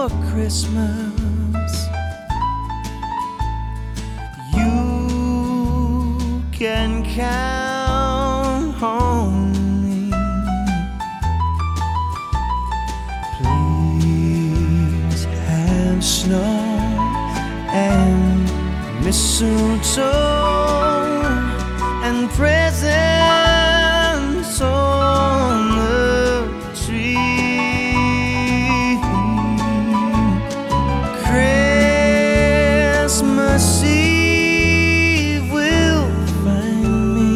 for Christmas. You can count on me. Please have snow and mistletoe and presents on the tree. Christmas Eve will find me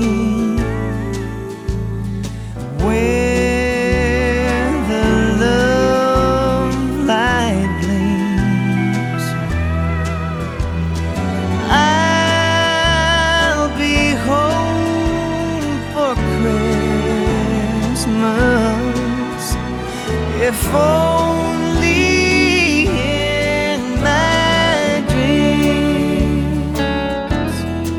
where the love light gleams. I'll be home for Christmas, if only in my dreams.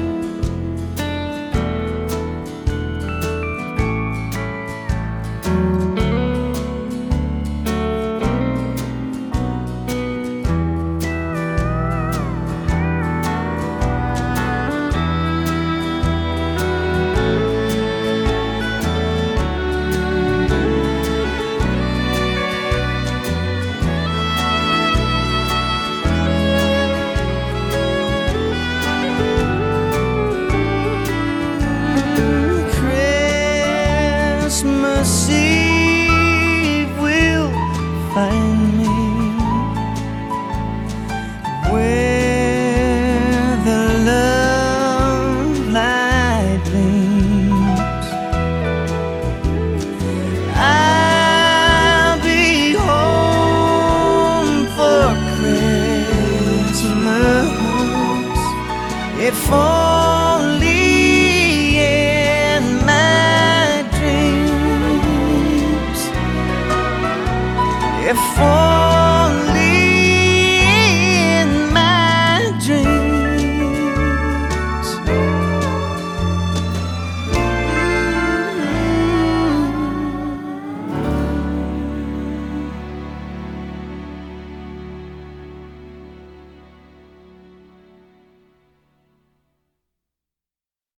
Christmas Eve will find me where the love light gleams. I'll be home for Christmas, if only in my dreams. If